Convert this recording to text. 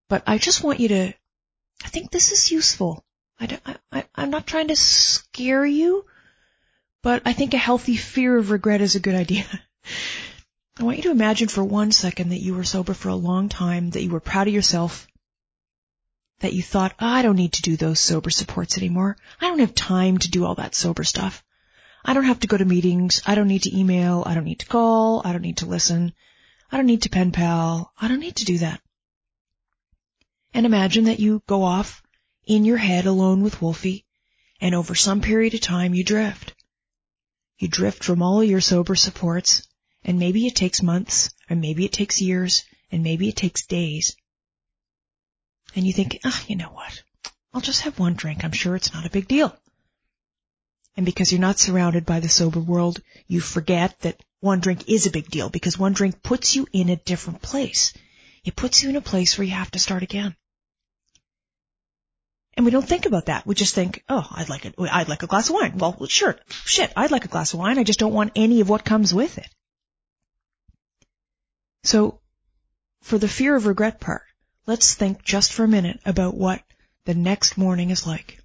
But I just want you to, I think this is useful. I'm not trying to scare you, but I think a healthy fear of regret is a good idea. I want you to imagine for 1 second that you were sober for a long time, that you were proud of yourself, that you thought, I don't need to do those sober supports anymore. I don't have time to do all that sober stuff. I don't have to go to meetings. I don't need to email. I don't need to call. I don't need to listen. I don't need to pen pal. I don't need to do that. And imagine that you go off in your head alone with Wolfie, and over some period of time you drift. You drift from all of your sober supports, and maybe it takes months, or maybe it takes years, and maybe it takes days. And you think, you know what? I'll just have one drink. I'm sure it's not a big deal. And because you're not surrounded by the sober world, you forget that one drink is a big deal, because one drink puts you in a different place. It puts you in a place where you have to start again. And we don't think about that. We just think, I'd like a glass of wine. Well, sure, I'd like a glass of wine. I just don't want any of what comes with it. So, for the fear of regret part, let's think just for a minute about what the next morning is like.